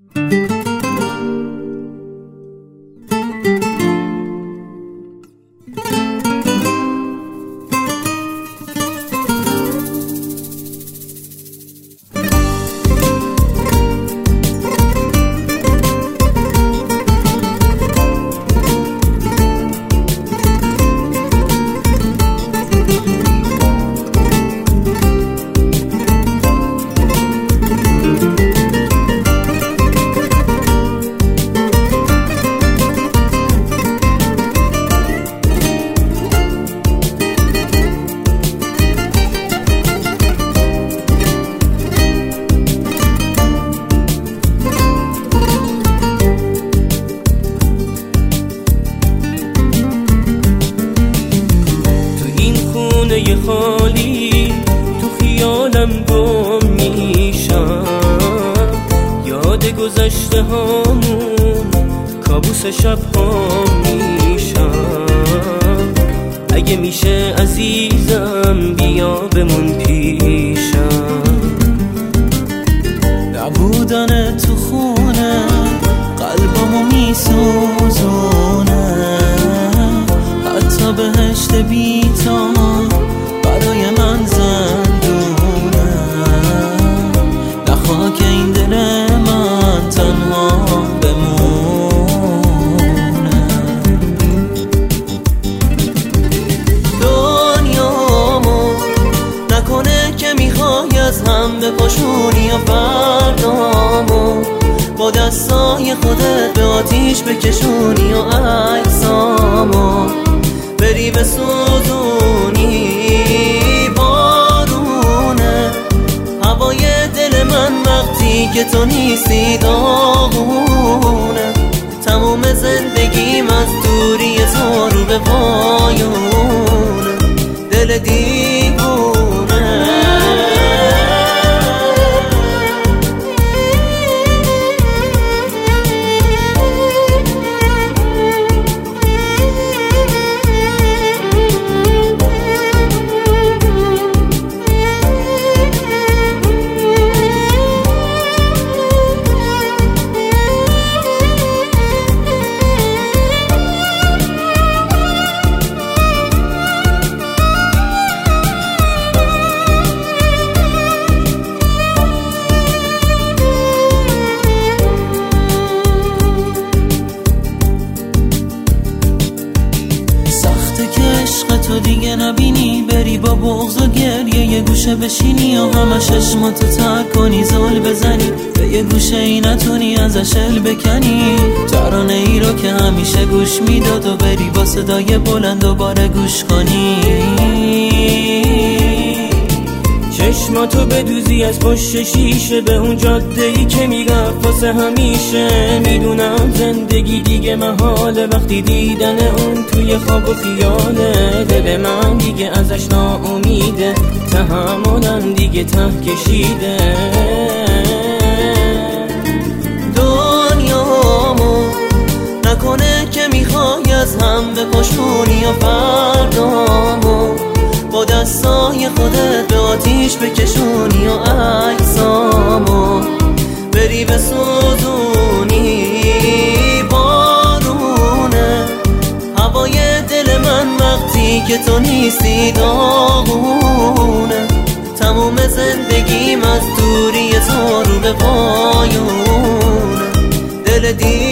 خالی تو خیالم گم میشم، یاد گذشته هامون کابوس شب ها میشم. اگه میشه عزیزم بیا بمون پیشم. نبودن تو خونه قلبمو میسوزونه، حتی بهشت بی‌تا برای من زندونه. نه خاک این دل من تنها بمونه. دنیامو نکنه که میخوای از هم بپاشونی، یا فردامو با دستای خودت به آتیش بکشونی، و عکسامو بری بسوزونی. بارونه هوای دل من وقتی که تو نیستی داغونه. تموم زندگیم از دوری تو رو به پایونه. دل دیوونه تو دیگه نبینی، بری با بغض و گریه یه گوشه بشینی، و همه چشماتو تر کنی زل بزنی، به یه گوشه ای نتونی ازش ال بکنی. ترانه ای رو که همیشه گوش میداد و بری با صدای بلند دوباره گوش کنی. چشماتو بدوزی از پشت شیشه به اون جاده ای که میرفت واسه همیشه. میدونم زندگی دیگه محاله وقتی دیدن اون توی خواب و خیاله. دل من دیگه ازش ناامیده، تحملم دیگه ته کشیده. دنیامو نکنه که میخوای از هم بپاشونی، یا فردامو با دستای خودت به آتیش بکشونی، و عکسامو بری بسوزونی. بارونه هوای دل من وقتی که تو نیستی داغونه. تموم زندگیم از دوری تو رو به پایونه. دل